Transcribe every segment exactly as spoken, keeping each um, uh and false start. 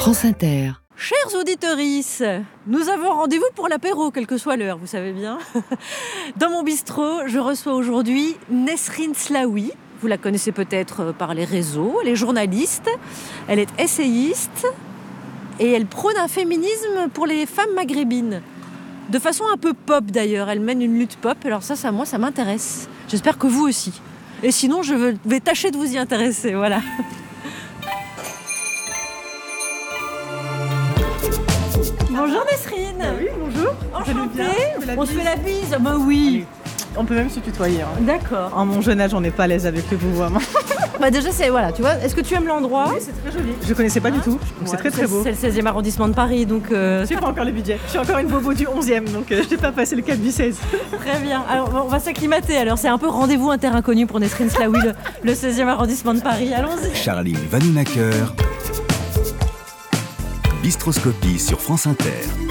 France Inter. Chers auditorices, nous avons rendez-vous pour l'apéro, quelle que soit l'heure, vous savez bien. Dans mon bistrot, je reçois aujourd'hui Nesrine Slaoui. Vous la connaissez peut-être par les réseaux, elle est journaliste, elle est essayiste et elle prône un féminisme pour les femmes maghrébines. De façon un peu pop d'ailleurs, elle mène une lutte pop, alors ça, ça moi, ça m'intéresse. J'espère que vous aussi. Et sinon, je vais tâcher de vous y intéresser, voilà. Bonjour Nesrine. Ah oui, bonjour. Enchantée. On se fait la bise. Ah bah oui. Allez. On peut même se tutoyer. Hein. D'accord. En mon jeune âge, on n'est pas à l'aise avec le vouvoiement. Bah déjà, c'est voilà, tu vois. Est-ce que tu aimes l'endroit? Oui, c'est très joli. Je connaissais pas ah, du tout. Donc ouais, c'est très très beau. C'est le seizième arrondissement de Paris, donc. Euh... Je n'ai pas encore le budget. Je suis encore une bobo du onzième, donc euh, je n'ai pas passé le cap du seize. Très bien. Alors on va s'acclimater. Alors c'est un peu rendez-vous inter inconnu pour Nesrine Slaoui, le, le seizième arrondissement de Paris. Allons-y. Charline Vanhoenacker. Bistroscopie sur France Inter.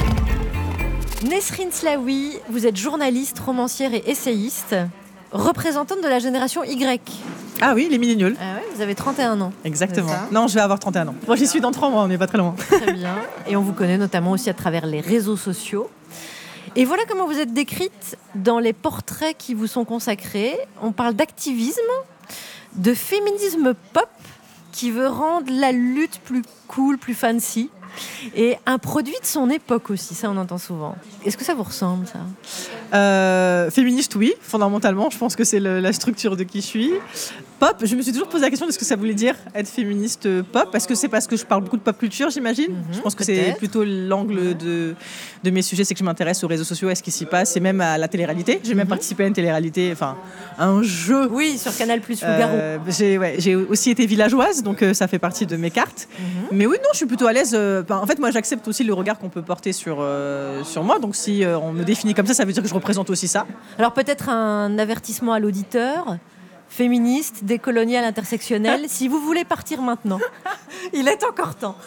Nesrine Slaoui, vous êtes journaliste, romancière et essayiste, représentante de la génération Y. Ah oui, les millénials. Ah ouais, vous avez trente et un ans. Exactement. Non, je vais avoir trente et un ans. Bon, j'y suis dans trois mois, on n'est pas très loin. Très bien. Et on vous connaît notamment aussi à travers les réseaux sociaux. Et voilà comment vous êtes décrite dans les portraits qui vous sont consacrés. On parle d'activisme, de féminisme pop qui veut rendre la lutte plus cool, plus fancy. Et un produit de son époque aussi, ça on entend souvent. Est-ce que ça vous ressemble, ça ? euh, Féministe, oui, fondamentalement. Je pense que c'est le, la structure de qui je suis. Pop, je me suis toujours posé la question de ce que ça voulait dire être féministe pop. Est-ce que c'est parce que je parle beaucoup de pop culture, j'imagine ? mm-hmm, Je pense que peut-être. C'est plutôt l'angle de, de mes sujets, c'est que je m'intéresse aux réseaux sociaux, à ce qui s'y passe, et même à la télé-réalité. J'ai mm-hmm. même participé à une télé-réalité, enfin, à un jeu. Oui, sur Canal plus, Figaro. Euh, j'ai, ouais, j'ai aussi été villageoise, donc euh, ça fait partie de mes cartes. Mm-hmm. Mais oui, non, je suis plutôt à l'aise. Euh, en fait, moi, j'accepte aussi le regard qu'on peut porter sur, euh, sur moi. Donc, si euh, on me définit comme ça, ça veut dire que je représente aussi ça. Alors, peut-être un avertissement à l'auditeur. Féministe, décoloniale, intersectionnelle. Si vous voulez partir maintenant, il est encore temps.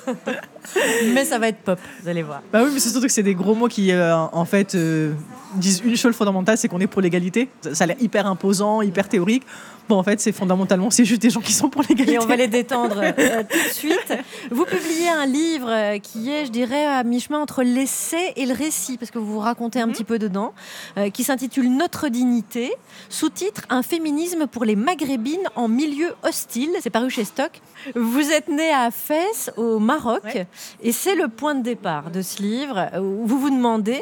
Mais ça va être pop, vous allez voir. Bah oui, mais c'est surtout que c'est des gros mots qui, euh, en fait, euh, disent une chose fondamentale, c'est qu'on est pour l'égalité. Ça, ça a l'air hyper imposant, hyper théorique. Bon, en fait, c'est fondamentalement, c'est juste des gens qui sont pour l'égalité. Et on va les détendre euh, tout de suite. Vous publiez un livre qui est, je dirais, à mi-chemin entre l'essai et le récit, parce que vous vous racontez un mmh. petit peu dedans, euh, qui s'intitule Notre dignité, sous-titre Un féminisme pour les maghrébines en milieu hostile. C'est paru chez Stock. Vous êtes née à Fès, au Maroc, ouais. Et c'est le point de départ de ce livre où vous vous demandez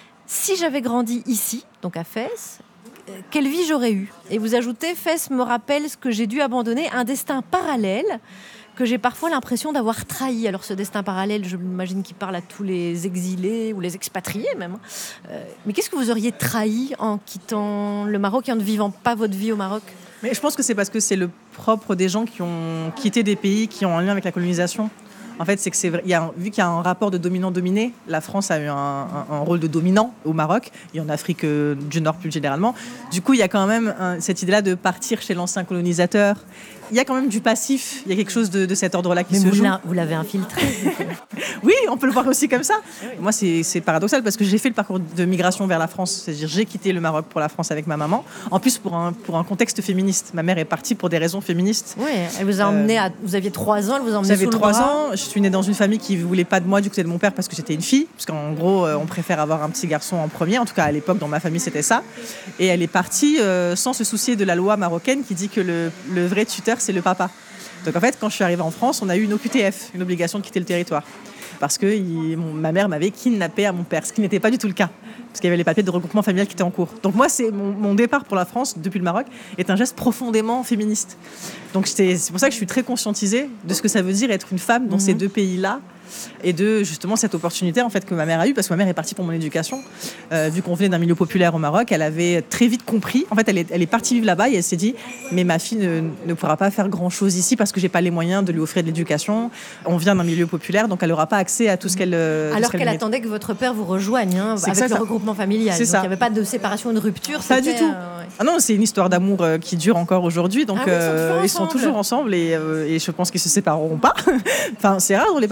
si j'avais grandi ici, donc à Fès, quelle vie j'aurais eue ? Et vous ajoutez, Fès me rappelle ce que j'ai dû abandonner, un destin parallèle que j'ai parfois l'impression d'avoir trahi. Alors ce destin parallèle, je m'imagine qu'il parle à tous les exilés ou les expatriés même. Euh, mais qu'est-ce que vous auriez trahi en quittant le Maroc et en ne vivant pas votre vie au Maroc ? Mais je pense que c'est parce que c'est le propre des gens qui ont quitté des pays qui ont un lien avec la colonisation. En fait, c'est que c'est vrai, il y a un, vu qu'il y a un rapport de dominant-dominé, la France a eu un, un, un rôle de dominant au Maroc et en Afrique euh, du Nord plus généralement. Du coup, il y a quand même un, cette idée-là de partir chez l'ancien colonisateur. Il y a quand même du passif, il y a quelque chose de, de cet ordre-là qui Mais se vous joue. L'a, vous l'avez infiltré. Oui, on peut le voir aussi comme ça. Oui. Moi, c'est, c'est paradoxal parce que j'ai fait le parcours de migration vers la France. C'est-à-dire j'ai quitté le Maroc pour la France avec ma maman. En plus, pour un, pour un contexte féministe. Ma mère est partie pour des raisons féministes. Oui, elle vous a emmené euh, à... Vous aviez trois ans, elle vous a emmené J'avais sous trois le bras. ans. Je suis née dans une famille qui ne voulait pas de moi du côté de mon père parce que j'étais une fille. Parce qu'en gros, euh, on préfère avoir un petit garçon en premier. En tout cas, à l'époque, dans ma famille, c'était ça. Et elle est partie euh, sans se soucier de la loi marocaine qui dit que le, le vrai tuteur, c'est le papa. Donc en fait, quand je suis arrivée en France, on a eu une O Q T F, une obligation de quitter le territoire. Parce que il, mon, ma mère m'avait kidnappée à mon père, ce qui n'était pas du tout le cas. Parce qu'il y avait les papiers de regroupement familial qui étaient en cours. Donc moi, c'est, mon, mon départ pour la France, depuis le Maroc, est un geste profondément féministe. Donc c'est pour ça que je suis très conscientisée de ce que ça veut dire être une femme dans mmh. ces deux pays-là. Et de justement cette opportunité en fait, que ma mère a eue, parce que ma mère est partie pour mon éducation. Euh, vu qu'on venait d'un milieu populaire au Maroc, elle avait très vite compris. En fait, elle est, elle est partie vivre là-bas et elle s'est dit mais ma fille ne, ne pourra pas faire grand-chose ici parce que j'ai pas les moyens de lui offrir de l'éducation. On vient d'un milieu populaire, donc elle n'aura pas accès à tout ce qu'elle. Alors ce qu'elle qu'elle attendait que votre père vous rejoigne hein, avec ça, le ça. regroupement familial. C'est donc ça. Il n'y avait pas de séparation, de rupture. Pas du tout. Euh, ouais. Ah non, c'est une histoire d'amour euh, qui dure encore aujourd'hui. Donc ah oui, ils, sont euh, ils sont toujours ensemble et, euh, et je pense qu'ils se sépareront pas. Enfin, c'est rare dans les parcours migratoires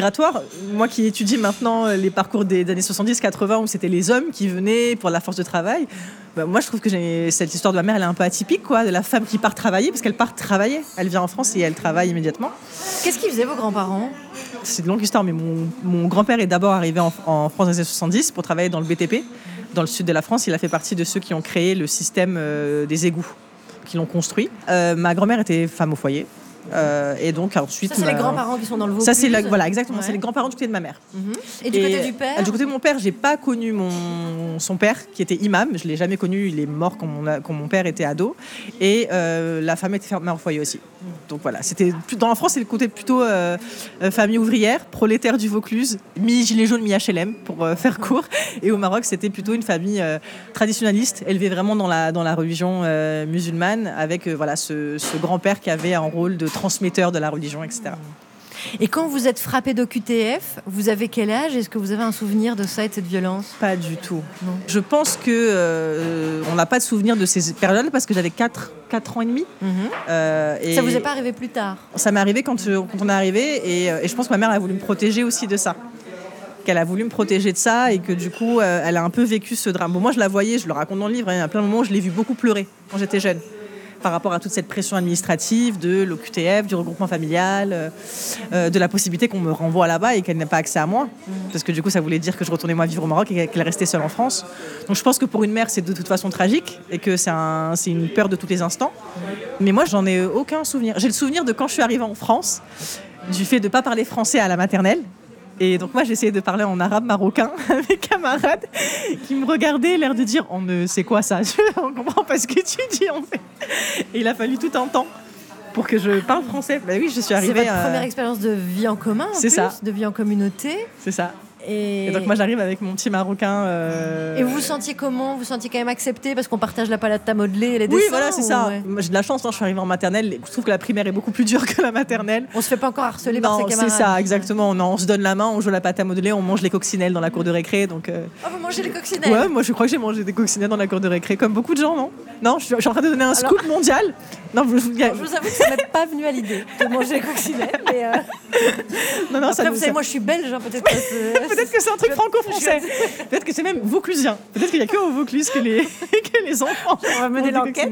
migratoire. Moi qui étudie maintenant les parcours des années soixante-dix quatre-vingts où c'était les hommes qui venaient pour la force de travail, bah, moi je trouve que j'ai... cette histoire de ma mère, elle est un peu atypique, quoi, de la femme qui part travailler, parce qu'elle part travailler. Elle vient en France et elle travaille immédiatement. Qu'est-ce qu'ils faisaient vos grands-parents ? C'est une longue histoire, mais mon, mon grand-père est d'abord arrivé en, en France dans les années soixante-dix pour travailler dans le B T P, dans le sud de la France. Il a fait partie de ceux qui ont créé le système euh, des égouts, qui l'ont construit. Euh, ma grand-mère était femme au foyer. Euh, et donc ensuite, ça c'est ma... les grands-parents qui sont dans le Vaucluse. Ça c'est la... voilà exactement, ouais. C'est les grands-parents du côté de ma mère. Mm-hmm. Et du et côté du père. Du côté de mon père, j'ai pas connu mon son père qui était imam. Je l'ai jamais connu. Il est mort quand mon, quand mon père était ado. Et euh, la femme était mère au foyer aussi. Donc voilà, c'était dans la France, c'est le côté plutôt euh, famille ouvrière, prolétaire du Vaucluse, mi gilet jaune, mi H L M pour euh, faire court. Et au Maroc, c'était plutôt une famille euh, traditionnaliste, élevée vraiment dans la dans la religion euh, musulmane, avec euh, voilà ce, ce grand-père qui avait un rôle de transmetteur de la religion, et cetera. Et quand vous êtes frappé d'O Q T F, vous avez quel âge ? Est-ce que vous avez un souvenir de ça et de cette violence ? Pas du tout. Non. Je pense que euh, on n'a pas de souvenir de ces périodes parce que j'avais quatre ans et demi. Mm-hmm. Euh, et ça vous est pas arrivé plus tard ? Ça m'est arrivé quand, quand on est arrivé et, et je pense que ma mère a voulu me protéger aussi de ça. Qu'elle a voulu me protéger de ça et que du coup, euh, elle a un peu vécu ce drame. Bon, moi, je la voyais, je le raconte dans le livre, hein, à plein de moments, je l'ai vue beaucoup pleurer quand j'étais jeune, par rapport à toute cette pression administrative de l'O Q T F, du regroupement familial, euh, de la possibilité qu'on me renvoie là-bas et qu'elle n'ait pas accès à moi. Mmh. Parce que du coup, ça voulait dire que je retournais moi vivre au Maroc et qu'elle restait seule en France. Donc je pense que pour une mère, c'est de toute façon tragique et que c'est, un, c'est une peur de tous les instants. Mais moi, j'en ai aucun souvenir. J'ai le souvenir de quand je suis arrivée en France, du fait de ne pas parler français à la maternelle. Et donc moi, j'essayais de parler en arabe marocain avec mes camarades qui me regardaient, l'air de dire « on ne sait quoi ça, on comprend pas ce que tu dis en fait ». Et il a fallu tout un temps pour que je parle français. Ben oui, je suis arrivée... C'est votre à... première expérience de vie en commun en C'est plus, ça. De vie en communauté. C'est ça. Et... Et donc moi j'arrive avec mon petit marocain. Euh... Et vous vous sentiez comment ? Vous vous sentiez quand même accepté parce qu'on partage la palette à modeler et les dessins ? Oui, voilà, c'est ça. Ouais. Moi, j'ai de la chance, hein, je suis arrivée en maternelle. Je trouve que la primaire est beaucoup plus dure que la maternelle. On se fait pas encore harceler non, par ses camarades. C'est ça, exactement. On, on se donne la main, on joue la pâte à modeler, on mange les coccinelles dans la cour de récré. Donc, euh... oh, vous mangez les coccinelles ? Ouais, moi je crois que j'ai mangé des coccinelles dans la cour de récré, comme beaucoup de gens, non ? Non, je suis, je suis en train de donner un Alors... scoop mondial. Non, je, je, je vous avoue que ça m'est pas venu à l'idée de manger les coccinelles. Mais euh... non, non, après, ça vous nous... savez, moi je suis belge, hein, peut-être. Que c'est... peut-être que c'est un truc franco-français. Peut-être que c'est même vauclusien. Peut-être qu'il n'y a que au Vaucluse que les, que les enfants. On va mener l'enquête.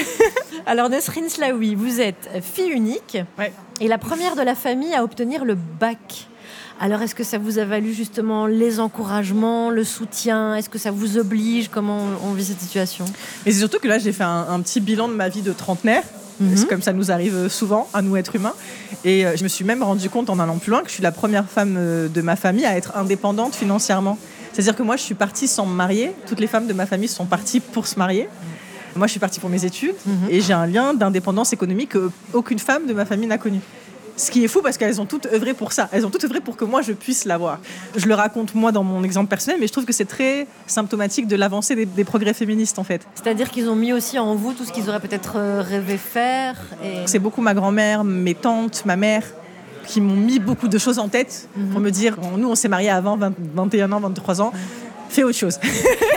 Alors, Nesrine Slaoui, vous êtes fille unique ouais. et la première de la famille à obtenir le bac. Alors, est-ce que ça vous a valu justement les encouragements, le soutien ? Est-ce que ça vous oblige ? Comment on vit cette situation ? Mais c'est surtout que là, j'ai fait un, un petit bilan de ma vie de trentenaire. Mm-hmm. C'est comme ça nous arrive souvent à nous être humains. Et euh, je me suis même rendu compte en allant plus loin que je suis la première femme euh, de ma famille à être indépendante financièrement. C'est-à-dire que moi, je suis partie sans me marier. Toutes les femmes de ma famille sont parties pour se marier. Mm-hmm. Moi, je suis partie pour mes études. Mm-hmm. Et j'ai un lien d'indépendance économique qu'aucune femme de ma famille n'a connu. Ce qui est fou parce qu'elles ont toutes œuvré pour ça. Elles ont toutes œuvré pour que moi, je puisse l'avoir. Je le raconte, moi, dans mon exemple personnel, mais je trouve que c'est très symptomatique de l'avancée des, des progrès féministes, en fait. C'est-à-dire qu'ils ont mis aussi en vous tout ce qu'ils auraient peut-être rêvé faire. Et... C'est beaucoup ma grand-mère, mes tantes, ma mère, qui m'ont mis beaucoup de choses en tête mm-hmm. pour me dire, nous, on s'est mariés avant vingt, vingt et un ans, vingt-trois ans, mm-hmm. fais autre chose.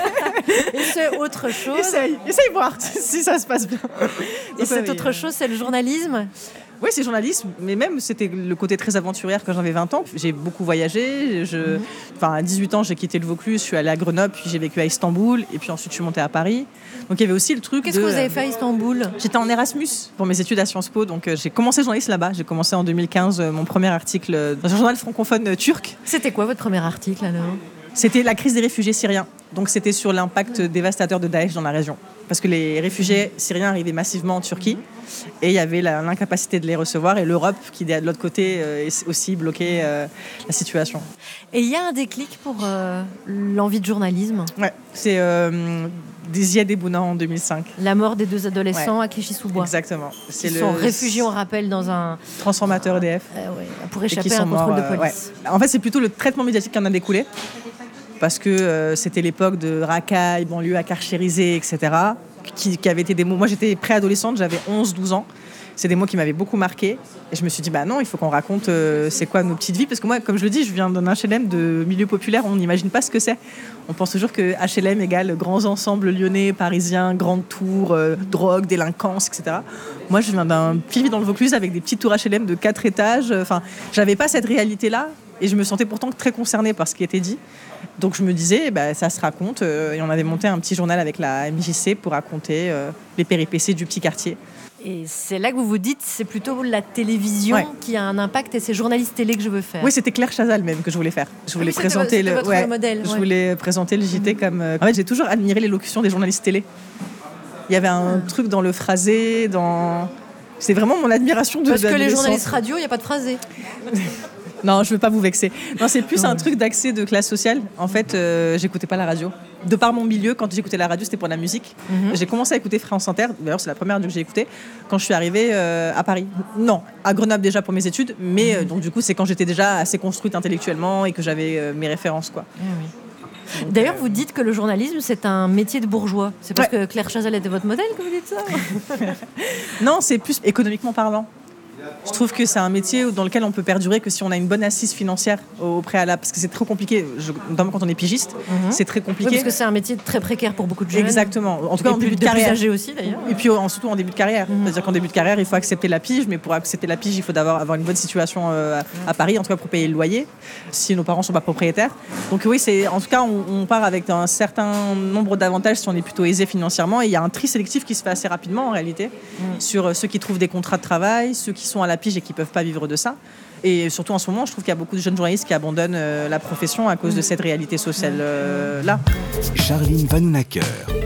Et c'est autre chose. Essaye, essaye voir si ça se passe bien. Et cette oui. autre chose, c'est le journalisme ? Oui, c'est journalisme, mais même c'était le côté très aventurière quand j'avais vingt ans. J'ai beaucoup voyagé. Je... Mm-hmm. Enfin, à dix-huit ans, j'ai quitté le Vaucluse, je suis allée à Grenoble, puis j'ai vécu à Istanbul, et puis ensuite je suis montée à Paris. Donc il y avait aussi le truc Qu'est-ce de... que vous avez fait à Istanbul ? J'étais en Erasmus pour mes études à Sciences Po, donc euh, j'ai commencé le journalisme là-bas. J'ai commencé en deux mille quinze euh, mon premier article dans un journal francophone euh, turc. C'était quoi votre premier article alors ? C'était la crise des réfugiés syriens. Donc c'était sur l'impact dévastateur de Daesh dans la région. Parce que les réfugiés syriens arrivaient massivement en Turquie et il y avait la, l'incapacité de les recevoir et l'Europe qui, de l'autre côté, euh, aussi bloquait euh, la situation. Et il y a un déclic pour euh, l'envie de journalisme ? Ouais, c'est euh, Ziad Ebouna en deux mille cinq. La mort des deux adolescents ouais. à Clichy-sous-Bois. Exactement. Ils le... sont réfugiés, on rappelle, dans un... transformateur E D F. Euh, ouais, pour échapper à un contrôle morts, de police. Euh, ouais. En fait, c'est plutôt le traitement médiatique qui en a découlé. Parce que euh, c'était l'époque de racailles, banlieue à carchériser, et cetera. Qui, qui avaient été des mots. Moi, j'étais préadolescente, j'avais onze douze ans. C'est des mots qui m'avaient beaucoup marqué. Et je me suis dit, bah non, il faut qu'on raconte euh, c'est quoi nos petites vies. Parce que moi, comme je le dis, je viens d'un H L M de milieu populaire, on n'imagine pas ce que c'est. On pense toujours que H L M égale grands ensembles lyonnais, parisiens, grandes tours, euh, drogue, délinquance, et cetera. Moi, je viens d'un petit village dans le Vaucluse avec des petites tours H L M de quatre étages. Enfin, j'avais pas cette réalité-là. et je me sentais pourtant très concernée par ce qui était dit. Donc je me disais, bah, ça se raconte. Euh, et on avait monté un petit journal avec la M J C pour raconter euh, les péripéties du petit quartier. Et c'est là que vous vous dites, c'est plutôt la télévision ouais. qui a un impact et c'est journaliste télé que je veux faire. Oui, c'était Claire Chazal même que je voulais faire. Je voulais oui, présenter c'était le votre ouais, modèle. Je ouais. voulais présenter le J T mmh. comme. Euh... En fait, j'ai toujours admiré l'élocution des journalistes télé. Il y avait un ah. truc dans le phrasé, dans. C'est vraiment mon admiration de. Parce que les journalistes radio, il n'y a pas de phrasé. Non, je veux pas vous vexer. Non, c'est plus un truc d'accès de classe sociale. En fait, euh, j'écoutais pas la radio. De par mon milieu, quand j'écoutais la radio, c'était pour la musique. Mm-hmm. J'ai commencé à écouter France Inter. D'ailleurs, c'est la première radio que j'ai écoutée quand je suis arrivée euh, à Paris. Non, à Grenoble déjà pour mes études, mais euh, donc du coup, c'est quand j'étais déjà assez construite intellectuellement et que j'avais euh, mes références, quoi. Mm-hmm. Donc, D'ailleurs, euh... vous dites que le journalisme, c'est un métier de bourgeois. C'est parce ouais. que Claire Chazal était votre modèle que vous dites ça? Non, c'est plus économiquement parlant. Je trouve que c'est un métier dans lequel on peut perdurer que si on a une bonne assise financière au préalable, parce que c'est trop compliqué, je, notamment quand on est pigiste, mm-hmm. c'est très compliqué. Oui, parce que c'est un métier très précaire pour beaucoup de jeunes. Exactement, en tout cas et en début de, de carrière. Plus âgés aussi d'ailleurs. Et puis surtout en début de carrière, mm-hmm. c'est-à-dire qu'en début de carrière, il faut accepter la pige, mais pour accepter la pige, il faut avoir, avoir une bonne situation euh, à, à Paris, en tout cas pour payer le loyer, si nos parents ne sont pas propriétaires. Donc oui, c'est, en tout cas, on, on part avec un certain nombre d'avantages si on est plutôt aisé financièrement, et il y a un tri sélectif qui se fait assez rapidement en réalité, mm. sur ceux qui trouvent des contrats de travail, ceux qui sont à la pige et qui ne peuvent pas vivre de ça. Et surtout en ce moment, je trouve qu'il y a beaucoup de jeunes journalistes qui abandonnent euh, la profession à cause de cette réalité sociale euh, là. Charline Vanhoenacker,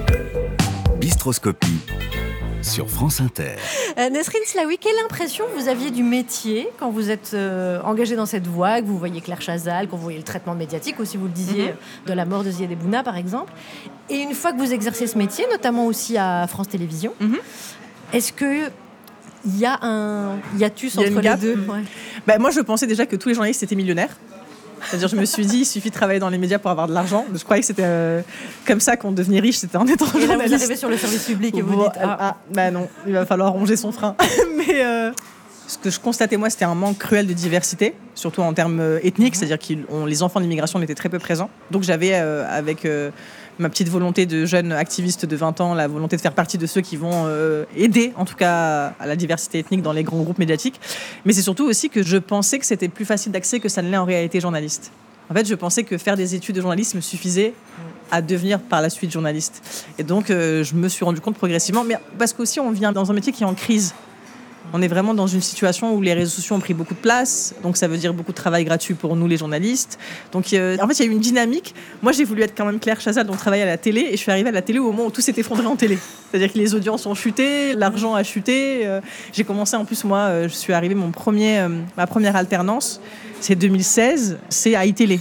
Bistroscopie sur France Inter. Euh, Nesrine Slaoui, quelle impression vous aviez du métier quand vous êtes euh, engagée dans cette voie, que vous voyez Claire Chazal, quand vous voyez le traitement médiatique aussi, vous le disiez, mm-hmm. de la mort de Ziad Bouna par exemple. Et une fois que vous exercez ce métier, notamment aussi à France Télévisions, mm-hmm. est-ce que il y a un hiatus entre les deux? ouais. bah, Moi, je pensais déjà que tous les journalistes étaient millionnaires. C'est-à-dire, je me suis dit, il suffit de travailler dans les médias pour avoir de l'argent. Je croyais que c'était euh, comme ça qu'on devenait riche, c'était en étant et journaliste. Là, vous arrivez sur le service public et vous bon, dites... Ah, ah bah non, il va falloir ronger son frein. Mais euh, ce que je constatais, moi, c'était un manque cruel de diversité, surtout en termes euh, ethniques, mmh. c'est-à-dire que les enfants de l'immigration étaient très peu présents. Donc, j'avais, euh, avec... Euh, ma petite volonté de jeune activiste de vingt ans, la volonté de faire partie de ceux qui vont euh, aider, en tout cas, à la diversité ethnique dans les grands groupes médiatiques. Mais c'est surtout aussi que je pensais que c'était plus facile d'accès que ça ne l'est en réalité journaliste. En fait, je pensais que faire des études de journalisme suffisait à devenir par la suite journaliste. Et donc, euh, je me suis rendu compte progressivement, mais parce qu'aussi, on vient dans un métier qui est en crise. On est vraiment dans une situation où les réseaux sociaux ont pris beaucoup de place, donc ça veut dire beaucoup de travail gratuit pour nous les journalistes. Donc euh, en fait, il y a eu une dynamique. Moi, j'ai voulu être quand même Claire Chazal, donc travailler à la télé, et je suis arrivée à la télé au moment où tout s'est effondré en télé. C'est-à-dire que les audiences ont chuté, l'argent a chuté. Euh, j'ai commencé en plus, moi, euh, je suis arrivée, mon premier, euh, ma première alternance, c'est deux mille seize, c'est à iTélé.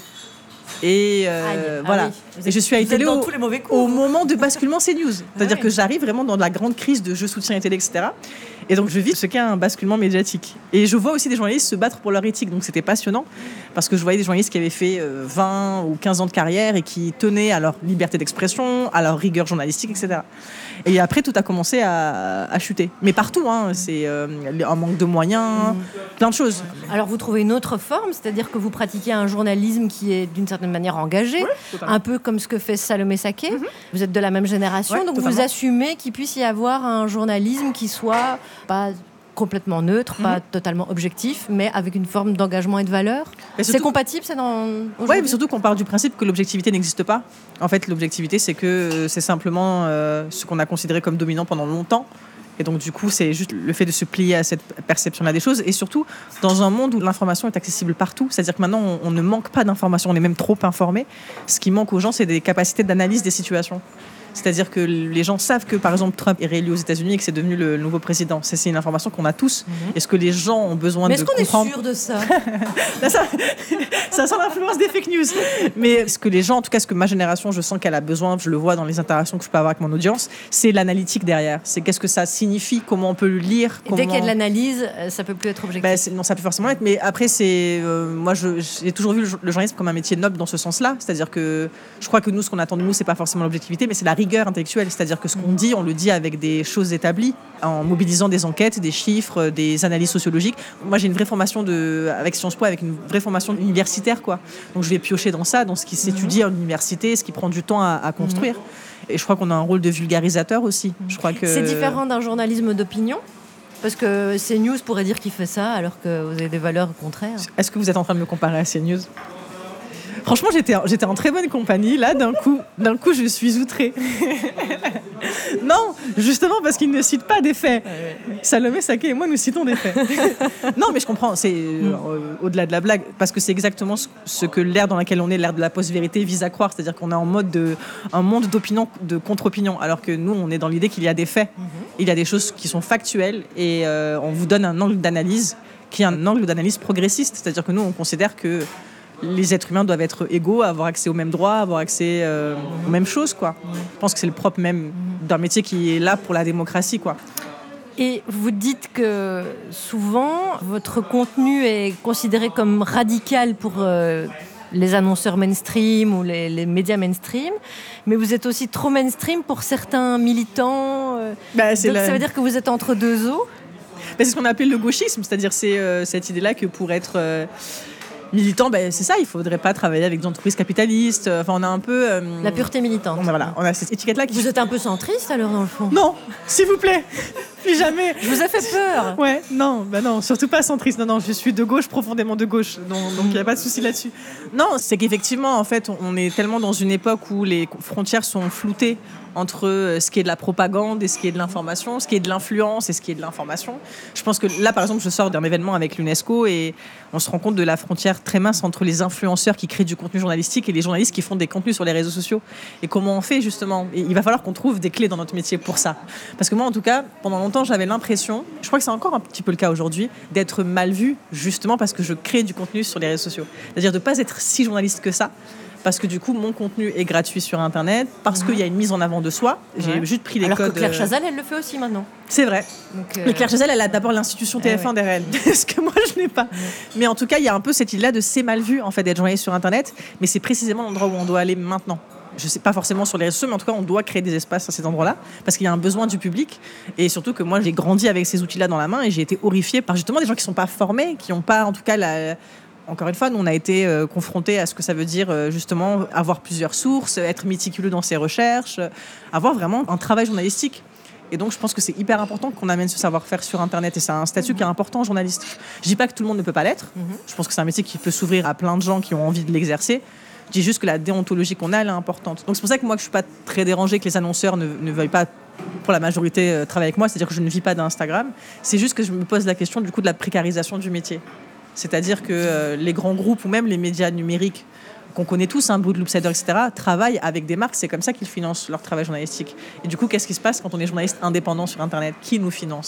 Et euh, Aïe, voilà. Ah oui. Et je suis à iTélé au, coups, au moment de basculement CNews. C'est-à-dire ouais. que j'arrive vraiment dans la grande crise de je soutiens iTélé, et cetera. Et donc je vis ce qu'est un basculement médiatique. Et je vois aussi des journalistes se battre pour leur éthique. Donc c'était passionnant parce que je voyais des journalistes qui avaient fait vingt ou quinze ans de carrière et qui tenaient à leur liberté d'expression, à leur rigueur journalistique, et cetera. Et après, tout a commencé à, à chuter. Mais partout, hein, c'est euh, un manque de moyens, mmh. plein de choses. Alors vous trouvez une autre forme, c'est-à-dire que vous pratiquez un journalisme qui est d'une certaine manière engagé, ouais, un peu comme ce que fait Salomé Saké. Mmh. Vous êtes de la même génération, ouais, donc totalement. vous assumez qu'il puisse y avoir un journalisme qui soit pas complètement neutre, mmh. pas totalement objectif, mais avec une forme d'engagement et de valeur. Mais surtout, c'est compatible, c'est dans... Oui, mais surtout qu'on part du principe que l'objectivité n'existe pas. En fait, l'objectivité, c'est que c'est simplement euh, ce qu'on a considéré comme dominant pendant longtemps. Et donc, du coup, c'est juste le fait de se plier à cette perception-là des choses. Et surtout, dans un monde où l'information est accessible partout, c'est-à-dire que maintenant, on, on ne manque pas d'informations, on est même trop informés. Ce qui manque aux gens, c'est des capacités d'analyse des situations. C'est-à-dire que les gens savent que, par exemple, Trump est réélu aux États-Unis et que c'est devenu le nouveau président. C'est, c'est une information qu'on a tous. Mm-hmm. Est-ce que les gens ont besoin Mais de comprendre... comprendre... Mais est-ce qu'on est sûr de ça? Là, ça, ça sent l'influence des fake news. Mais ce que les gens, en tout cas, ce que ma génération, je sens qu'elle a besoin, je le vois dans les interactions que je peux avoir avec mon audience, c'est l'analytique derrière. C'est qu'est-ce que ça signifie, comment on peut le lire. Et comment... dès qu'il y a de l'analyse, ça peut plus être objectif. Ben, c'est, non, ça peut forcément être. Mais après, c'est, euh, moi, je, j'ai toujours vu le, le journalisme comme un métier noble dans ce sens-là. C'est-à-dire que je crois que nous, ce qu'on attend de nous, c'est pas forcément l'objectivité, mais c'est la rigueur intellectuelle. C'est-à-dire que ce qu'on dit, on le dit avec des choses établies, en mobilisant des enquêtes, des chiffres, des analyses sociologiques. Moi, j'ai une vraie formation de, avec Sciences Po, avec une vraie formation universitaire, quoi. Donc, je vais piocher dans ça, dans ce qui s'étudie en université, ce qui prend du temps à, à construire. Et je crois qu'on a un rôle de vulgarisateur aussi. Je crois que... C'est différent d'un journalisme d'opinion ? Parce que CNews pourrait dire qu'il fait ça alors que vous avez des valeurs contraires. Est-ce que vous êtes en train de me comparer à CNews ? Franchement, j'étais, j'étais en très bonne compagnie. Là, d'un coup, d'un coup, je suis outrée. Non, justement parce qu'ils ne citent pas des faits. Salomé Saké et moi, nous citons des faits. Non, mais je comprends. C'est euh, au-delà de la blague, parce que c'est exactement ce que l'ère dans laquelle on est, l'ère de la post-vérité, vise à croire. C'est-à-dire qu'on est en mode de, un monde d'opinion, de contre-opinion, alors que nous, on est dans l'idée qu'il y a des faits. Il y a des choses qui sont factuelles et euh, on vous donne un angle d'analyse qui est un angle d'analyse progressiste. C'est-à-dire que nous, on considère que les êtres humains doivent être égaux, avoir accès aux mêmes droits, avoir accès euh, aux mêmes choses, quoi. Je pense que c'est le propre même d'un métier qui est là pour la démocratie, quoi. Et vous dites que souvent, votre contenu est considéré comme radical pour euh, les annonceurs mainstream ou les, les médias mainstream, mais vous êtes aussi trop mainstream pour certains militants. Euh, bah, c'est donc la... ça veut dire que vous êtes entre deux eaux. Bah, c'est ce qu'on appelle le gauchisme, c'est-à-dire c'est euh, cette idée-là que pour être... Euh, militant, ben, c'est ça, il ne faudrait pas travailler avec des entreprises capitalistes. Enfin, on a un peu... Euh... La pureté militante. On a, voilà, on a cette étiquette-là. Qui... Vous êtes un peu centriste alors, dans le fond ? Non, s'il vous plaît, plus jamais. Je vous ai fait peur. Ouais, non, ben non, surtout pas centriste. Non, non, je suis de gauche, profondément de gauche. Donc il n'y a pas de souci là-dessus. Non, c'est qu'effectivement, en fait, on est tellement dans une époque où les frontières sont floutées entre ce qui est de la propagande et ce qui est de l'information, ce qui est de l'influence et ce qui est de l'information. Je pense que là, par exemple, je sors d'un événement avec l'UNESCO et on se rend compte de la frontière très mince entre les influenceurs qui créent du contenu journalistique et les journalistes qui font des contenus sur les réseaux sociaux. Et comment on fait, justement ? Et il va falloir qu'on trouve des clés dans notre métier pour ça. Parce que moi, en tout cas, pendant longtemps, j'avais l'impression, je crois que c'est encore un petit peu le cas aujourd'hui, d'être mal vue, justement parce que je crée du contenu sur les réseaux sociaux. C'est-à-dire de ne pas être si journaliste que ça. Parce que du coup, mon contenu est gratuit sur Internet, parce mmh. qu'il y a une mise en avant de soi. J'ai ouais. juste pris les Alors codes... Alors que Claire Chazal, elle le fait aussi maintenant. C'est vrai. Donc, euh... Mais Claire Chazal, elle a d'abord l'institution T F un eh ouais. derrière elle, ce que moi, je n'ai pas. Ouais. Mais en tout cas, il y a un peu cette idée-là de c'est mal vu, en fait, d'être journaliste sur Internet. Mais c'est précisément l'endroit où on doit aller maintenant. Je ne sais pas forcément sur les réseaux sociaux, mais en tout cas, on doit créer des espaces à cet endroit-là, parce qu'il y a un besoin du public. Et surtout que moi, j'ai grandi avec ces outils-là dans la main et j'ai été horrifiée par justement des gens qui ne sont pas formés, qui n'ont pas, en tout cas, la... Encore une fois, nous, on a été euh, confrontés à ce que ça veut dire, euh, justement, avoir plusieurs sources, être méticuleux dans ses recherches, euh, avoir vraiment un travail journalistique. Et donc, je pense que c'est hyper important qu'on amène ce savoir-faire sur Internet. Et c'est un statut mmh. qui est important en journaliste. Je ne dis pas que tout le monde ne peut pas l'être. Mmh. Je pense que c'est un métier qui peut s'ouvrir à plein de gens qui ont envie de l'exercer. Je dis juste que la déontologie qu'on a, elle est importante. Donc, c'est pour ça que moi, je ne suis pas très dérangée que les annonceurs ne, ne veuillent pas, pour la majorité, euh, travailler avec moi. C'est-à-dire que je ne vis pas d'Instagram. C'est juste que je me pose la question, du coup, de la précarisation du métier. C'est-à-dire que euh, les grands groupes ou même les médias numériques qu'on connaît tous, hein, Boot, Loopsider, et cetera, travaillent avec des marques. C'est comme ça qu'ils financent leur travail journalistique. Et du coup, qu'est-ce qui se passe quand on est journaliste indépendant sur Internet ? Qui nous finance ?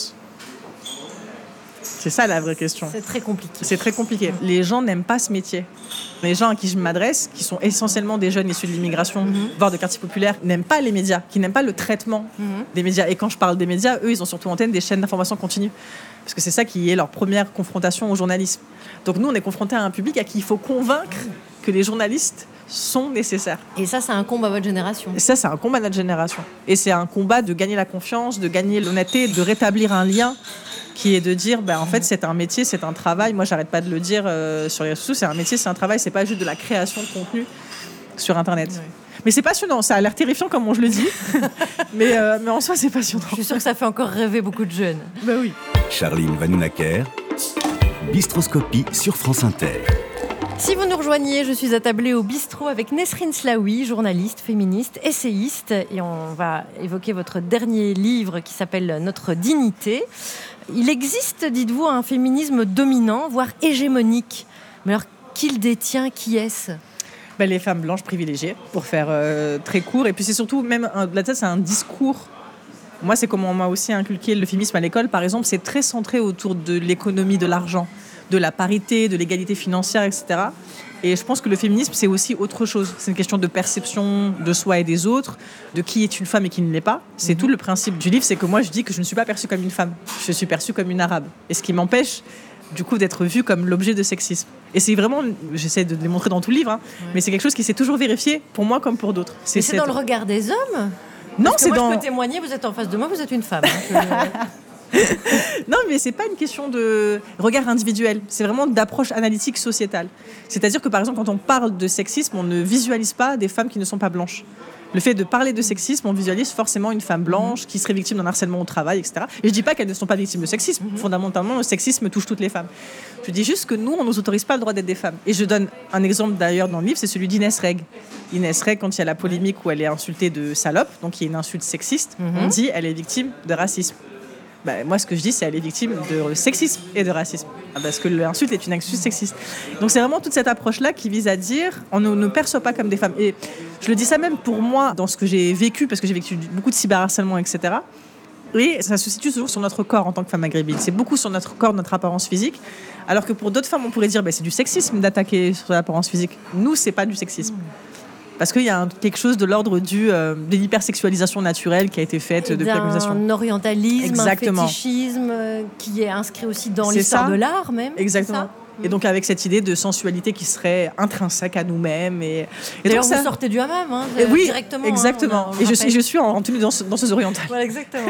C'est ça la vraie question. C'est très compliqué. C'est très compliqué. Mmh. Les gens n'aiment pas ce métier. Les gens à qui je m'adresse, qui sont essentiellement des jeunes issus de l'immigration, mmh. voire de quartiers populaires, n'aiment pas les médias, qui n'aiment pas le traitement mmh. des médias. Et quand je parle des médias, eux, ils ont surtout en tête des chaînes d'information continue. Parce que c'est ça qui est leur première confrontation au journalisme. Donc nous, on est confrontés à un public à qui il faut convaincre que les journalistes sont nécessaires. Et ça, c'est un combat à votre génération. Et ça, c'est un combat à notre génération. Et c'est un combat de gagner la confiance, de gagner l'honnêteté, de rétablir un lien qui est de dire, ben, en fait, c'est un métier, c'est un travail. Moi, j'arrête pas de le dire euh, sur les réseaux sociaux, c'est un métier, c'est un travail, c'est pas juste de la création de contenu sur Internet. Ouais. Mais c'est passionnant, ça a l'air terrifiant comme je le dis, mais, euh, mais en soi, c'est passionnant. Je suis sûre que ça fait encore rêver beaucoup de jeunes. Ben oui. Charline Vanhoenacker, Bistroscopie sur France Inter. Si vous nous rejoignez, je suis attablée au bistrot avec Nesrine Slaoui, journaliste, féministe, essayiste, et on va évoquer votre dernier livre qui s'appelle Notre dignité. Il existe, dites-vous, un féminisme dominant, voire hégémonique. Mais alors, qui le détient ? Qui est-ce ? Ben, les femmes blanches privilégiées, pour faire euh, très court. Et puis c'est surtout, même, là, c'est un discours. Moi, c'est comment on m'a aussi inculqué le féminisme à l'école, par exemple. C'est très centré autour de l'économie de l'argent, de la parité, de l'égalité financière, et cetera. Et je pense que le féminisme, c'est aussi autre chose. C'est une question de perception de soi et des autres, de qui est une femme et qui ne l'est pas. C'est mmh. tout le principe du livre, c'est que moi, je dis que je ne suis pas perçue comme une femme. Je suis perçue comme une arabe. Et ce qui m'empêche, du coup, d'être vue comme l'objet de sexisme. Et c'est vraiment, j'essaie de le démontrer dans tout le livre, hein, ouais. mais c'est quelque chose qui s'est toujours vérifié, pour moi comme pour d'autres. C'est, mais c'est cette... dans le regard des hommes ? Non, Parce que c'est moi, dans... je peux témoigner, vous êtes en face de moi, vous êtes une femme. Hein, je... Non, mais c'est pas une question de regard individuel, c'est vraiment d'approche analytique sociétale. C'est-à-dire que par exemple, quand on parle de sexisme, on ne visualise pas des femmes qui ne sont pas blanches. Le fait de parler de sexisme, on visualise forcément une femme blanche qui serait victime d'un harcèlement au travail, et cetera. Et je dis pas qu'elles ne sont pas victimes de sexisme. Mm-hmm. Fondamentalement, le sexisme touche toutes les femmes. Je dis juste que nous, on ne nous autorise pas le droit d'être des femmes. Et je donne un exemple d'ailleurs dans le livre, c'est celui d'Inès Reg. Inès Reg, quand il y a la polémique où elle est insultée de salope, donc il y a une insulte sexiste, mm-hmm. on dit elle est victime de racisme. Bah, moi, ce que je dis, c'est qu'elle est victime de sexisme et de racisme. Parce que l'insulte est une insulte sexiste. Donc, c'est vraiment toute cette approche-là qui vise à dire on ne nous perçoit pas comme des femmes. Et je le dis ça même pour moi, dans ce que j'ai vécu, parce que j'ai vécu beaucoup de cyberharcèlement, et cetera. Et ça se situe toujours sur notre corps en tant que femme maghrébine. C'est beaucoup sur notre corps, notre apparence physique. Alors que pour d'autres femmes, on pourrait dire bah, c'est du sexisme d'attaquer sur l'apparence physique. Nous, c'est pas du sexisme. Parce qu'il y a un, quelque chose de l'ordre du, euh, de l'hypersexualisation naturelle qui a été faite et depuis la colonisation. Un orientalisme, Exactement. Un fétichisme euh, qui est inscrit aussi dans c'est l'histoire ça. de l'art même. Exactement. Et donc avec cette idée de sensualité qui serait intrinsèque à nous-mêmes. Et, et D'ailleurs, donc ça... vous sortez du hammam, hein, et oui, directement. Exactement. Hein, on a, on et je suis, je suis en, en tenue danse, danseuse orientale. Voilà, exactement.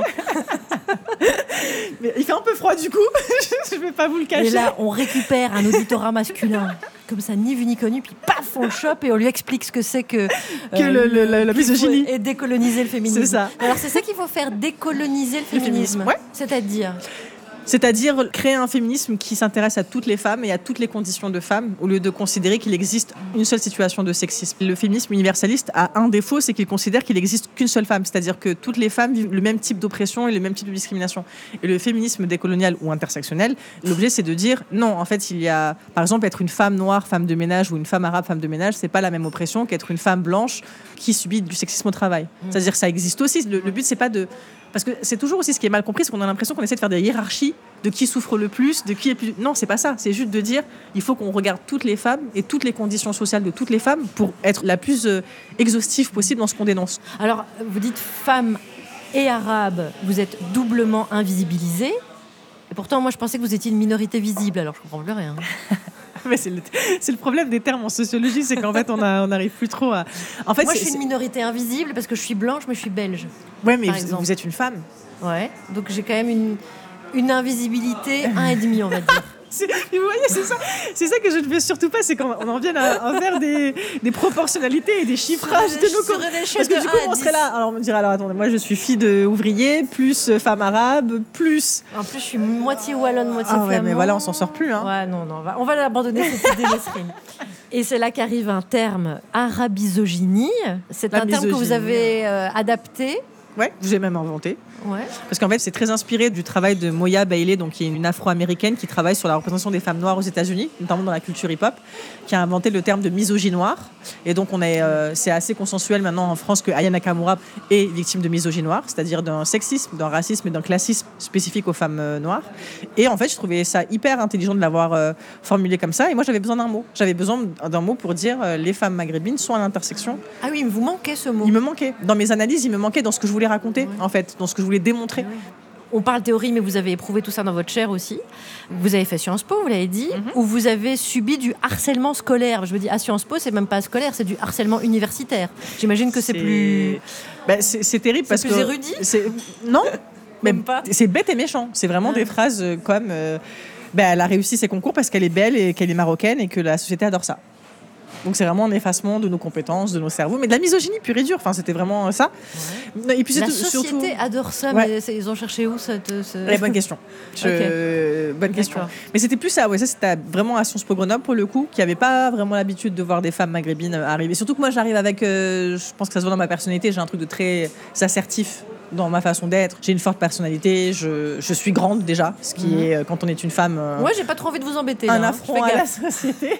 Mais il fait un peu froid du coup, je ne vais pas vous le cacher. Et là, on récupère un auditorat masculin. Comme ça, ni vu ni connu, puis paf, on le chope et on lui explique ce que c'est que, que euh, le, le, la, la misogynie. Et décoloniser le féminisme. C'est ça. Alors, c'est ça qu'il faut faire, décoloniser le féminisme. Le féminisme, ouais. C'est-à-dire C'est-à-dire créer un féminisme qui s'intéresse à toutes les femmes et à toutes les conditions de femmes, au lieu de considérer qu'il existe une seule situation de sexisme. Le féminisme universaliste a un défaut, c'est qu'il considère qu'il n'existe qu'une seule femme, c'est-à-dire que toutes les femmes vivent le même type d'oppression et le même type de discrimination. Et le féminisme décolonial ou intersectionnel, l'objet c'est de dire non, en fait il y a, par exemple, être une femme noire, femme de ménage, ou une femme arabe, femme de ménage, c'est pas la même oppression qu'être une femme blanche qui subit du sexisme au travail. Mmh. C'est-à-dire que ça existe aussi. Le, le but c'est pas de... Parce que c'est toujours aussi ce qui est mal compris, c'est qu'on a l'impression qu'on essaie de faire des hiérarchies de qui souffre le plus, de qui est plus... Non, c'est pas ça. C'est juste de dire il faut qu'on regarde toutes les femmes et toutes les conditions sociales de toutes les femmes pour être la plus euh, exhaustive possible dans ce qu'on dénonce. Alors, vous dites femmes et arabes, vous êtes doublement invisibilisées. Et pourtant, moi, je pensais que vous étiez une minorité visible, alors je comprends plus rien. Mais c'est le, c'est le problème des termes en sociologie, c'est qu'en fait, on n'arrive plus trop à... En fait, moi, c'est, je suis une minorité invisible parce que je suis blanche, mais je suis belge. Ouais, mais vous, vous êtes une femme. Ouais, donc j'ai quand même une, une invisibilité un et demi, on va dire. C'est, vous voyez, c'est ça, c'est ça que je ne veux surtout pas, c'est qu'on en vienne à, à faire des, des proportionnalités et des chiffrages sur de nos corps. Parce que du coup, on serait là. Alors, on me dirait, alors attendez, moi je suis fille d'ouvrier, plus femme arabe, plus. En plus, je suis moitié wallonne, moitié ah, flamand. Ouais, mais voilà, on s'en sort plus. Hein. Ouais, non, non, on va, on va l'abandonner cette idée, Nesrine. Et c'est là qu'arrive un terme, arabisogynie. C'est La un terme que vous avez euh, adapté. Ouais, j'ai même inventé. Ouais. Parce qu'en fait, c'est très inspiré du travail de Moya Bailey, donc qui est une afro-américaine qui travaille sur la représentation des femmes noires aux États-Unis, notamment dans la culture hip-hop, qui a inventé le terme de misogynie noire. Et donc, on est, euh, c'est assez consensuel maintenant en France que Aya Nakamura est victime de misogynie noire, c'est-à-dire d'un sexisme, d'un racisme et d'un classisme spécifique aux femmes euh, noires. Et en fait, je trouvais ça hyper intelligent de l'avoir euh, formulé comme ça. Et moi, j'avais besoin d'un mot. J'avais besoin d'un mot pour dire euh, les femmes maghrébines sont à l'intersection. Ah oui, mais vous manquez ce mot. Il me manquait. Dans mes analyses, il me manquait dans ce que je voulais raconter, ouais. en fait, dans ce que je voulais démontrer. Ouais. On parle théorie, mais vous avez éprouvé tout ça dans votre chair aussi. Vous avez fait Sciences Po, vous l'avez dit, mm-hmm. où vous avez subi du harcèlement scolaire. Je me dis, à Sciences Po, c'est même pas scolaire, c'est du harcèlement universitaire. J'imagine que c'est, c'est... plus... Ben, c'est, c'est terrible c'est parce plus que... érudit c'est... Non, même pas. C'est bête et méchant. C'est vraiment ouais. des phrases comme... Euh, ben, elle a réussi ses concours parce qu'elle est belle et qu'elle est marocaine et que la société adore ça. Donc c'est vraiment un effacement de nos compétences, de nos cerveaux, mais de la misogynie pure et dure. Enfin, c'était vraiment ça. Ouais. Et puis c'est la tout, société surtout... adore ça, ouais. mais c'est, ils ont cherché où cette... Ce... La bonne question. Je... Okay. Bonne question. D'accord. Mais c'était plus ça. Ouais, ça c'était vraiment à Sciences Po Grenoble pour le coup, qui n'avait pas vraiment l'habitude de voir des femmes maghrébines arriver. Surtout que moi j'arrive avec, euh, je pense que ça se voit dans ma personnalité, j'ai un truc de très assertif dans ma façon d'être. J'ai une forte personnalité, je, je suis grande déjà, ce qui mmh. est, quand on est une femme... Euh, ouais, j'ai pas trop envie de vous embêter. Un là, affront hein. à la société.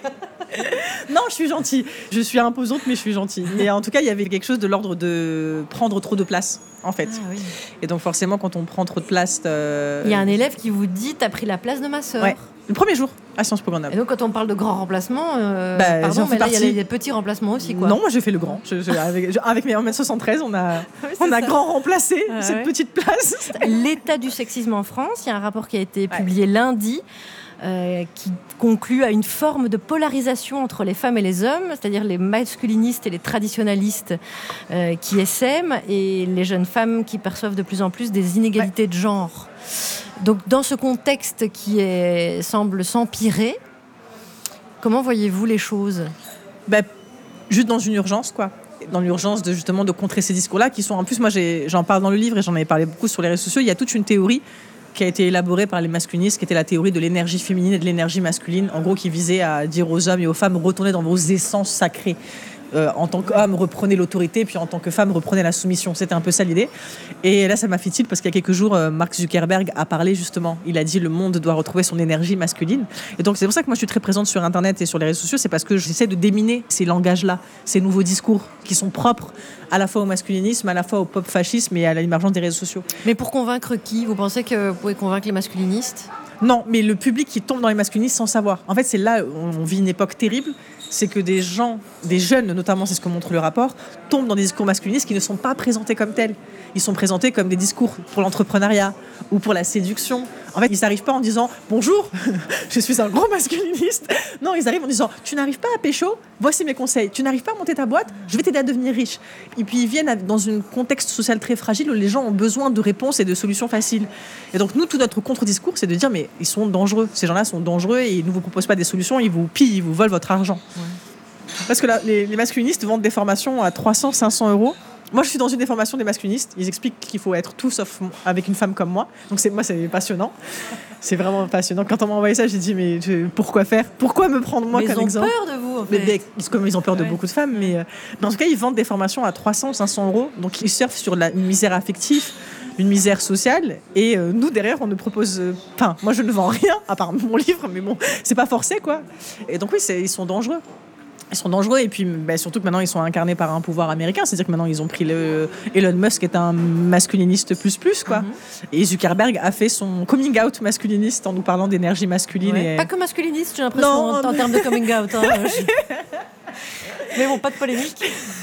Non, je suis gentille. Je suis imposante, mais je suis gentille. Mais en tout cas, il y avait quelque chose de l'ordre de prendre trop de place, en fait. Ah, oui. Et donc forcément, quand on prend trop de place... Euh... Il y a un élève qui vous dit « t'as pris la place de ma sœur ouais. ». Le premier jour, à Sciences Po Grenoble. Et donc, quand on parle de grand remplacement, euh, bah, pardon, mais là, il y a les petits remplacements aussi, quoi. Non, moi, j'ai fait le grand. Je, je, avec, je, avec mes un mètre soixante-treize, on a, oui, on a grand remplacé ah, cette ouais. petite place. L'état du sexisme en France, il y a un rapport qui a été publié ouais. lundi, euh, qui conclut à une forme de polarisation entre les femmes et les hommes, c'est-à-dire les masculinistes et les traditionalistes euh, qui essaiment, et les jeunes femmes qui perçoivent de plus en plus des inégalités ouais. de genre. Donc, dans ce contexte qui est, semble s'empirer, comment voyez-vous les choses ? bah, Juste dans une urgence, quoi. dans l'urgence de justement de contrer ces discours-là qui sont en plus, moi j'ai, j'en parle dans le livre et j'en avais parlé beaucoup sur les réseaux sociaux. Il y a toute une théorie qui a été élaborée par les masculinistes, qui était la théorie de l'énergie féminine et de l'énergie masculine, en gros qui visait à dire aux hommes et aux femmes retournez dans vos essences sacrées. Euh, en tant qu'homme, reprenez l'autorité, puis en tant que femme, reprenez la soumission. C'était un peu ça l'idée. Et là, ça m'a fait tilt parce qu'il y a quelques jours, euh, Mark Zuckerberg a parlé justement. Il a dit le monde doit retrouver son énergie masculine. Et donc, c'est pour ça que moi, je suis très présente sur Internet et sur les réseaux sociaux. C'est parce que j'essaie de déminer ces langages-là, ces nouveaux discours qui sont propres à la fois au masculinisme, à la fois au pop-fascisme et à l'émergence des réseaux sociaux. Mais pour convaincre qui ? Vous pensez que vous pouvez convaincre les masculinistes ? Non, mais le public qui tombe dans les masculinistes sans savoir. En fait, c'est là où on vit une époque terrible. C'est que des gens, des jeunes notamment, c'est ce que montre le rapport, tombent dans des discours masculinistes qui ne sont pas présentés comme tels. Ils sont présentés comme des discours pour l'entrepreneuriat ou pour la séduction. En fait, ils n'arrivent pas en disant « Bonjour, je suis un gros masculiniste ». Non, ils arrivent en disant « Tu n'arrives pas à pécho, voici mes conseils. Tu n'arrives pas à monter ta boîte, je vais t'aider à devenir riche ». Et puis, ils viennent dans un contexte social très fragile où les gens ont besoin de réponses et de solutions faciles. Et donc, nous, tout notre contre-discours, c'est de dire « Mais ils sont dangereux. Ces gens-là sont dangereux et ils ne vous proposent pas des solutions, ils vous pillent, ils vous volent votre argent. Ouais. » Parce que là, les, les masculinistes vendent des formations à trois cents, cinq cents euros. Moi, je suis dans une des formations des masculinistes. Ils expliquent qu'il faut être tout sauf avec une femme comme moi. Donc, c'est, moi, c'est passionnant. C'est vraiment passionnant. Quand on m'a envoyé ça, j'ai dit, mais je, pourquoi faire ? Pourquoi me prendre moi mais comme exemple ? Ils ont peur de vous, en fait. Mais, mais, comme ils ont peur de ouais. beaucoup de femmes. Mais, euh, mais en tout cas, ils vendent des formations à trois cents, cinq cents euros. Donc, ils surfent sur la, une misère affective, une misère sociale. Et euh, nous, derrière, on ne propose... Enfin, euh, moi, je ne vends rien, à part mon livre. Mais bon, c'est pas forcé, quoi. Et donc, oui, c'est, ils sont dangereux. Ils sont dangereux et puis bah, surtout que maintenant ils sont incarnés par un pouvoir américain, c'est-à-dire que maintenant ils ont pris le Elon Musk qui est un masculiniste plus plus quoi. Mm-hmm. Et Zuckerberg a fait son coming out masculiniste en nous parlant d'énergie masculine. Ouais. Et... Pas que masculiniste, j'ai l'impression non, en, mais... en termes de coming out. Hein, mais bon, pas de polémique.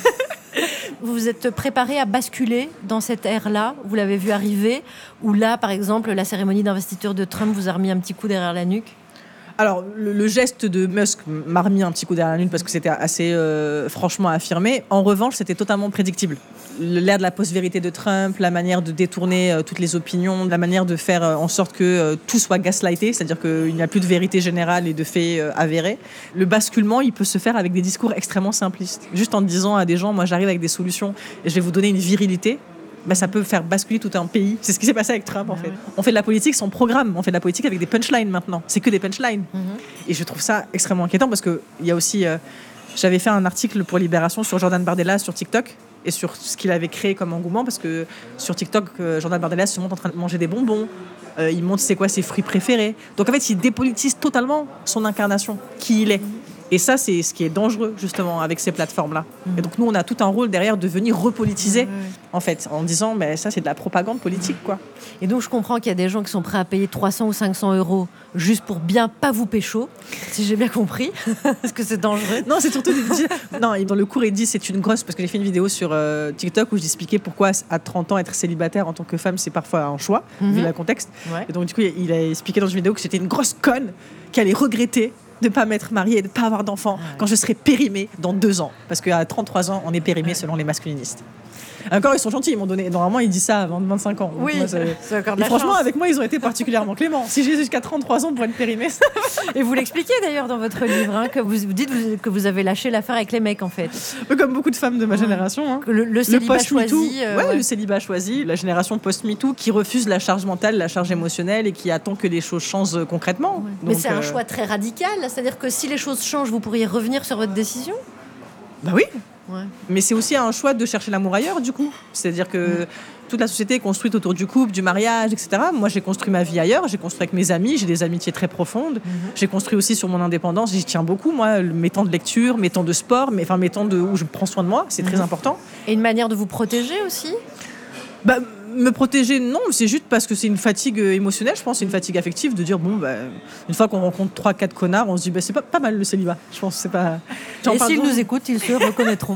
Vous vous êtes préparé à basculer dans cette ère-là, vous l'avez vu arriver, où là par exemple la cérémonie d'investiture de Trump vous a remis un petit coup derrière la nuque. Alors, le, le geste de Musk m'a remis un petit coup derrière la nuque parce que c'était assez euh, franchement affirmé. En revanche, c'était totalement prédictible. L'ère de la post-vérité de Trump, la manière de détourner euh, toutes les opinions, la manière de faire euh, en sorte que euh, tout soit gaslighté, c'est-à-dire qu'il n'y a plus de vérité générale et de faits euh, avérés. Le basculement, il peut se faire avec des discours extrêmement simplistes. Juste en disant à des gens, moi j'arrive avec des solutions et je vais vous donner une virilité. Ben, ça peut faire basculer tout un pays. C'est ce qui s'est passé avec Trump, en fait. On fait de la politique sans programme. On fait de la politique avec des punchlines, maintenant. C'est que des punchlines. Mm-hmm. Et je trouve ça extrêmement inquiétant parce qu'il y a aussi... Euh, j'avais fait un article pour Libération sur Jordan Bardella sur TikTok et sur ce qu'il avait créé comme engouement parce que sur TikTok, euh, Jordan Bardella se montre en train de manger des bonbons. Euh, il montre c'est quoi ses fruits préférés. Donc, en fait, il dépolitise totalement son incarnation, qui il est. Et ça, c'est ce qui est dangereux, justement, avec ces plateformes-là. Mmh. Et donc, nous, on a tout un rôle derrière de venir repolitiser, mmh. en fait, en disant, mais ça, c'est de la propagande politique, quoi. Et donc, je comprends qu'il y a des gens qui sont prêts à payer trois cents ou cinq cents euros juste pour bien pas vous pécho, si j'ai bien compris. Est-ce que c'est dangereux ? Non, c'est surtout... non, dans le cours, il dit, c'est une grosse... Parce que j'ai fait une vidéo sur euh, TikTok où j'expliquais pourquoi, à trente ans, être célibataire en tant que femme, c'est parfois un choix, mmh. vu le contexte. Ouais. Et donc, du coup, il a expliqué dans une vidéo que j'étais une grosse conne qui allait regretter de ne pas m'être mariée et de ne pas avoir d'enfant ouais. quand je serai périmée dans deux ans. Parce qu'à trente-trois ans, on est périmé ouais. selon les masculinistes. Encore, ils sont gentils, ils m'ont donné... Normalement, ils disent ça avant vingt-cinq ans. Oui, moi, c'est, c'est encore de la franchement, chance. Avec moi, ils ont été particulièrement cléments. Si j'ai jusqu'à trente-trois ans pour être périmée... Et vous l'expliquez d'ailleurs dans votre livre, hein, que vous, vous dites que vous avez lâché l'affaire avec les mecs, en fait. Comme beaucoup de femmes de ma ouais. génération. Hein. Le, le célibat le choisi. Euh, ouais, ouais, le célibat choisi. La génération post-MeToo qui refuse la charge mentale, la charge émotionnelle et qui attend que les choses changent concrètement. Ouais. Mais Donc, c'est euh... un choix très radical. C'est-à-dire que si les choses changent, vous pourriez revenir sur votre décision ? Bah oui. Ouais. Mais c'est aussi un choix de chercher l'amour ailleurs, du coup. C'est-à-dire que mmh. toute la société est construite autour du couple, du mariage, et cetera. Moi, j'ai construit ma vie ailleurs. J'ai construit avec mes amis. J'ai des amitiés très profondes. Mmh. J'ai construit aussi sur mon indépendance. J'y tiens beaucoup, moi. Mes temps de lecture, mes temps de sport, mes, enfin, mes temps de, où je prends soin de moi. C'est mmh. très important. Et une manière de vous protéger aussi ? Bah, me protéger, non, c'est juste parce que c'est une fatigue émotionnelle, je pense, c'est une fatigue affective de dire, bon, bah, une fois qu'on rencontre trois quatre connards, on se dit, bah, c'est pas, pas mal le célibat. Je pense c'est pas... J'en Et s'ils nous écoutent, ils se reconnaîtront.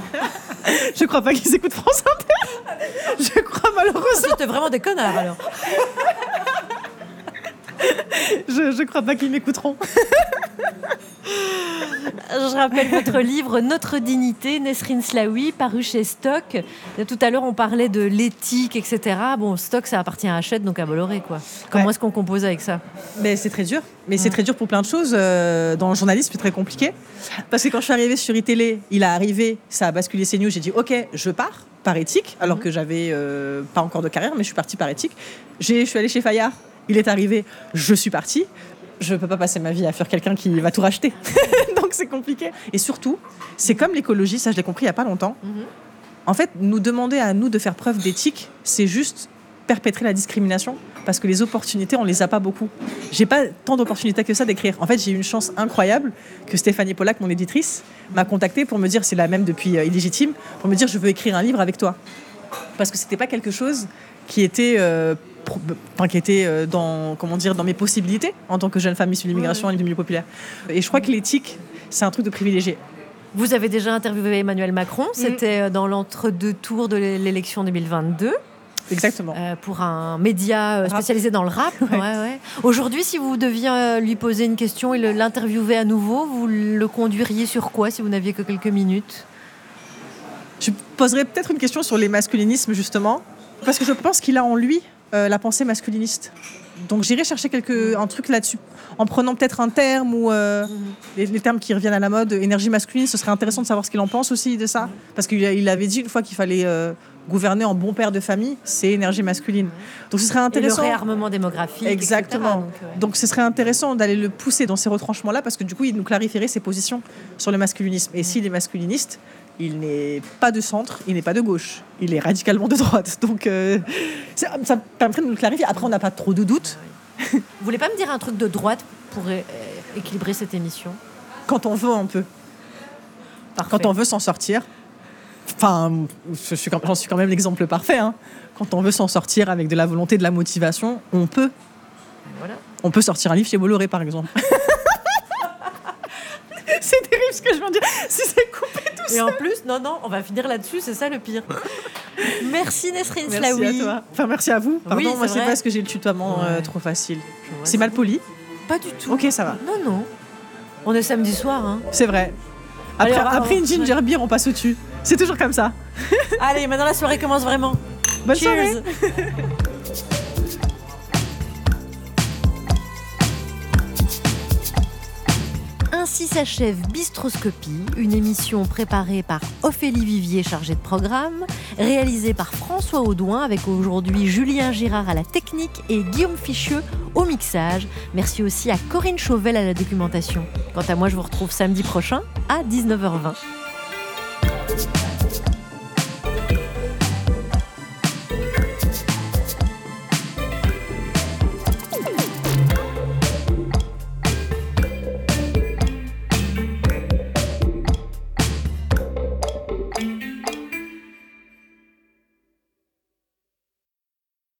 Je crois pas qu'ils écoutent France Inter. Je crois malheureusement. C'était vraiment des connards, alors. je, je crois pas qu'ils m'écouteront. Je rappelle votre livre Notre dignité, Nesrine Slaoui, paru chez Stock. Tout à l'heure, on parlait de l'éthique, et cetera. Bon, Stock, ça appartient à Hachette, donc à Bolloré, quoi. Comment ouais. est-ce qu'on compose avec ça ? Mais c'est très dur. Mais mmh. c'est très dur pour plein de choses. Dans le journalisme, c'est très compliqué. Parce que quand je suis arrivée sur iTélé, il a arrivé, ça a basculé CNews. J'ai dit, OK, je pars par éthique, alors mmh. que j'avais euh, pas encore de carrière, mais je suis partie par éthique. J'ai, je suis allée chez Fayard. Il est arrivé, je suis partie. Je ne peux pas passer ma vie à faire quelqu'un qui va tout racheter. Donc, c'est compliqué. Et surtout, c'est comme l'écologie, ça, je l'ai compris il n'y a pas longtemps. Mm-hmm. En fait, nous demander à nous de faire preuve d'éthique, c'est juste perpétrer la discrimination parce que les opportunités, on ne les a pas beaucoup. Je n'ai pas tant d'opportunités que ça d'écrire. En fait, j'ai eu une chance incroyable que Stéphanie Pollack, mon éditrice, m'a contactée pour me dire, c'est la même depuis euh, Illégitime, pour me dire, je veux écrire un livre avec toi. Parce que ce n'était pas quelque chose qui était... Euh, Enfin, qui était dans, comment dire, dans mes possibilités en tant que jeune femme issue de l'immigration et du milieu populaire. Et je crois que l'éthique, c'est un truc de privilégié. Vous avez déjà interviewé Emmanuel Macron, c'était dans l'entre-deux tours de l'élection deux mille vingt-deux. Exactement. Euh, pour un média spécialisé dans le rap. Ouais. Ouais, ouais. Aujourd'hui, si vous deviez lui poser une question et l'interviewer à nouveau, vous le conduiriez sur quoi si vous n'aviez que quelques minutes ? Je poserais peut-être une question sur les masculinismes, justement, parce que je pense qu'il a en lui Euh, la pensée masculiniste. Donc j'irai chercher quelque, un truc là-dessus, en prenant peut-être un terme ou euh, mmh. les, les termes qui reviennent à la mode, énergie masculine, ce serait intéressant de savoir ce qu'il en pense aussi de ça, parce qu'il il avait dit une fois qu'il fallait euh, gouverner en bon père de famille, c'est énergie masculine. Donc ce serait intéressant. Et le réarmement démographique. Exactement. Donc, ouais. Donc ce serait intéressant d'aller le pousser dans ces retranchements-là, parce que du coup il nous clarifierait ses positions sur le masculinisme. Et mmh. s'il est masculiniste, il n'est pas de centre, il n'est pas de gauche, il est radicalement de droite. Donc euh, ça, ça permettrait de nous le clarifier. Après, on n'a pas trop de doutes. Vous voulez pas me dire un truc de droite pour é- équilibrer cette émission ? Quand on veut, on peut. Parfait. Quand on veut s'en sortir. Enfin, je suis, j'en suis quand même l'exemple parfait. Hein. Quand on veut s'en sortir avec de la volonté, de la motivation, on peut. Voilà. On peut sortir un livre chez Bolloré, par exemple. C'est terrible ce que je viens de dire. Si c'est coupé tout ça. Et en plus, non, non, on va finir là-dessus, c'est ça le pire. Merci Nesrine Slaoui. Merci à toi. Enfin, merci à vous. Pardon, oui, c'est moi, c'est parce que j'ai le tutoiement ouais. euh, trop facile. C'est mal poli ? Pas du tout. Ok, ça va. Non, non. On est samedi soir. Hein. C'est vrai. Après, Allez, après une ginger beer, on passe au-dessus. C'est toujours comme ça. Allez, maintenant la soirée commence vraiment. Bonne Cheers. soirée. Ainsi s'achève Bistroscopie, une émission préparée par Ophélie Vivier, chargée de programme, réalisée par François Audouin, avec aujourd'hui Julien Girard à la technique et Guillaume Fichieux au mixage. Merci aussi à Corinne Chauvel à la documentation. Quant à moi, je vous retrouve samedi prochain à dix-neuf heures vingt.